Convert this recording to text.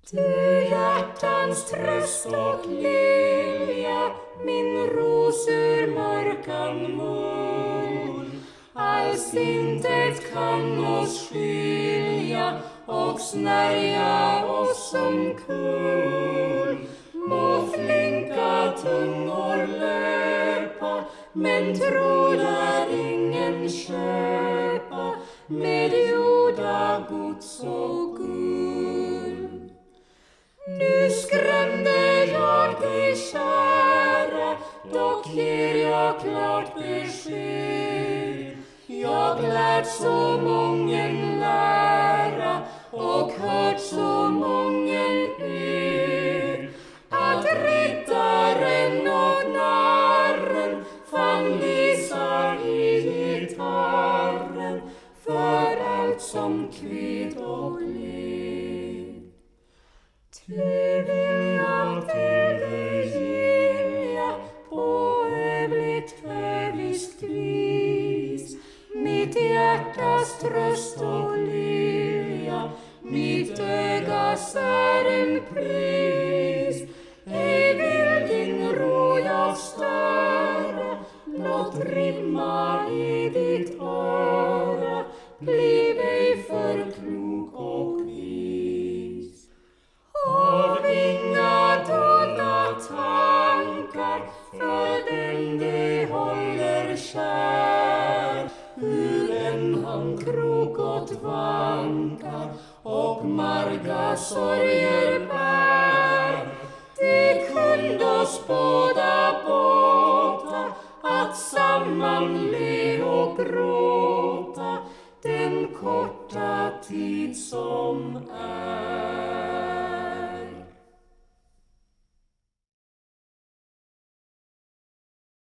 Du hjärtans tröst och lilja, min ros ur mörkan moln. Alls intet kan oss skilja och snärja oss omkull. Må flinka tungor löpa, men tro lär ingen köpa med jordagods och guld. Nu skrämde jag dig kära, dock ger jag klart besked. Jag lärt så mången lära och hört så mången ed, att riddaren och narren fann visa i gitarren för allt som kved och led. Ty vill jag till dig gilja på övligt höviskt vis, mitt hjärtas tröst och lilja, mitt ögas är en pris. Ej vill din ro jag störa, låt rimma i ditt öra, bliv ej för klok och vis. Av inga dolda tankar för den det håller kär, hur än han krokot vankar och marga sorger bär. Det kunde oss båda båta att samman le och gråta den korta tid som är.